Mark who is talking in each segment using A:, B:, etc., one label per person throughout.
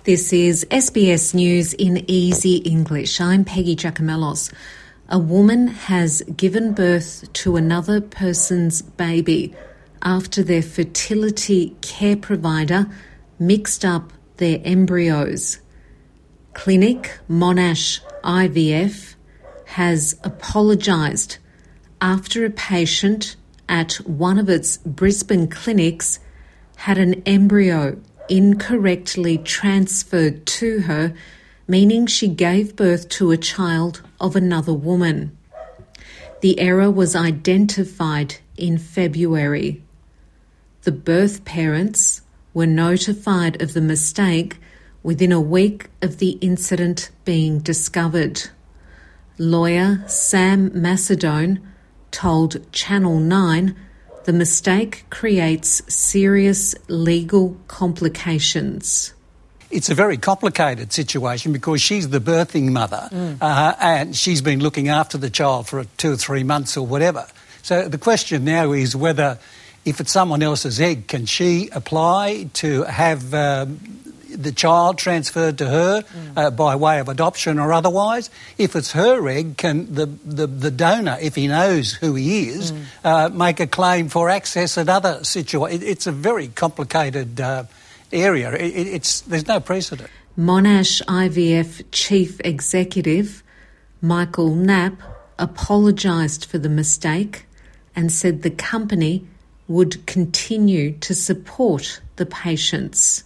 A: This is SBS News in Easy English. I'm Peggy Giacomellos. A woman has given birth to another person's baby after their fertility care provider mixed up their embryos. Clinic Monash IVF has apologised after a patient at one of its Brisbane clinics had an embryo incorrectly transferred to her, meaning she gave birth to a child of another woman. The error was identified in February. The birth parents were notified of the mistake within a week of the incident being discovered. Lawyer Sam Macedone told Channel 9 the mistake creates serious legal complications.
B: It's a very complicated situation because she's the birthing mother and she's been looking after the child for 2 or 3 months or whatever. So the question now is whether, if it's someone else's egg, can she apply to have the child transferred to her by way of adoption or otherwise? If it's her egg, can the donor, if he knows who he is, make a claim for access at other situations? It's a very complicated area. There's no precedent.
A: Monash IVF Chief Executive Michael Knapp apologised for the mistake and said the company would continue to support the patients.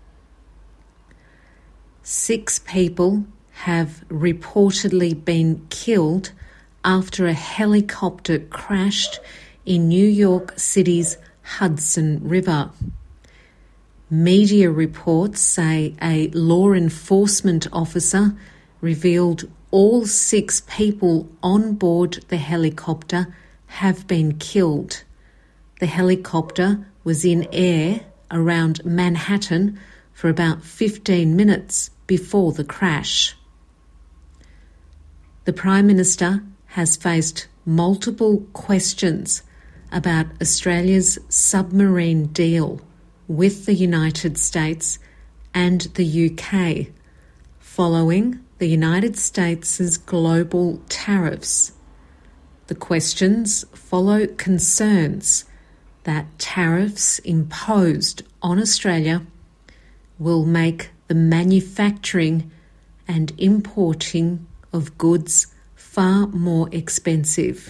A: 6 people have reportedly been killed after a helicopter crashed in New York City's Hudson River. Media reports say a law enforcement officer revealed all 6 people on board the helicopter have been killed. The helicopter was in air around Manhattan for about 15 minutes before the crash. The Prime Minister has faced multiple questions about Australia's submarine deal with the United States and the UK following the United States' global tariffs. The questions follow concerns that tariffs imposed on Australia will make the manufacturing and importing of goods far more expensive.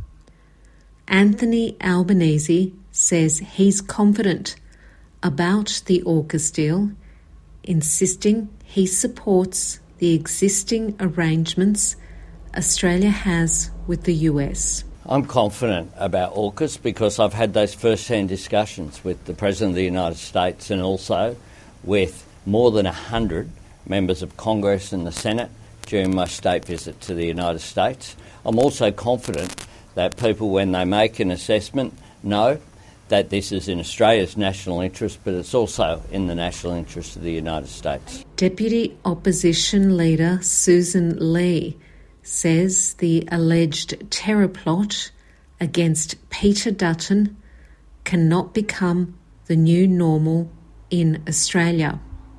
A: Anthony Albanese says he's confident about the AUKUS deal, insisting he supports the existing arrangements Australia has with the US.
C: I'm confident about AUKUS because I've had those first-hand discussions with the President of the United States and also with more than 100 members of Congress and the Senate during my state visit to the United States. I'm also confident that people, when they make an assessment, know that this is in Australia's national interest, but it's also in the national interest of the United States.
A: Deputy Opposition Leader Susan Lee says the alleged terror plot against Peter Dutton cannot become the new normal in Australia.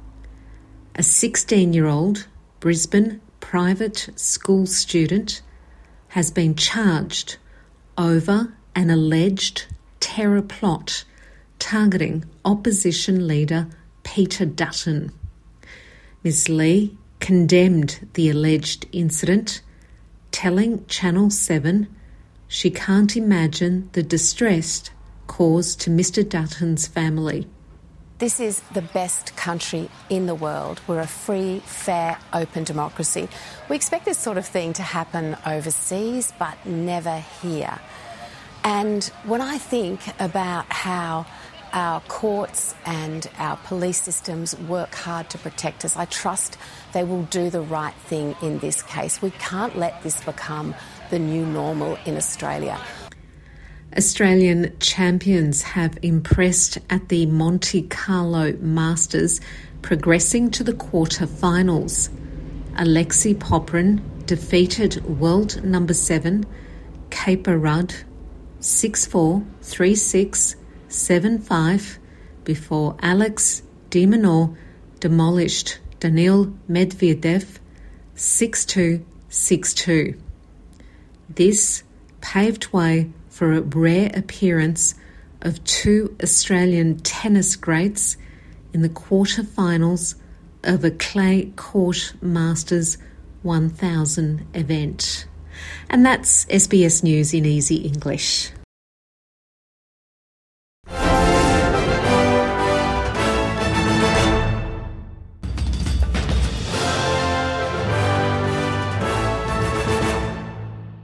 A: A 16-year-old Brisbane private school student has been charged over an alleged terror plot targeting opposition leader Peter Dutton. Ms. Lee condemned the alleged incident, telling Channel 7 she can't imagine the distress caused to Mr. Dutton's family.
D: This is the best country in the world. We're a free, fair, open democracy. We expect this sort of thing to happen overseas, but never here. And when I think about how our courts and our police systems work hard to protect us, I trust they will do the right thing in this case. We can't let this become the new normal in Australia.
A: Australian champions have impressed at the Monte Carlo Masters, progressing to the quarter-finals. Alexei Popyrin defeated world number 7, Caper Rudd, 6-4, 3-6, 7-5, before Alex de Minaur demolished Daniil Medvedev 6-2, 6-2. This paved way for a rare appearance of two Australian tennis greats in the quarterfinals of a clay court Masters 1000 event. And that's SBS News in Easy English.